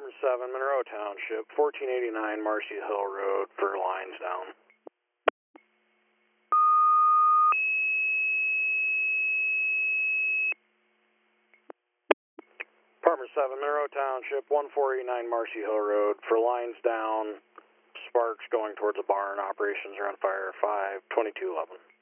Department 7, Monroe Township, 1489 Marcy Hill Road for lines down. Department 7, Monroe Township, 1489 Marcy Hill Road for lines down. Sparks going towards a barn. Operations are on fire. 5/22/11.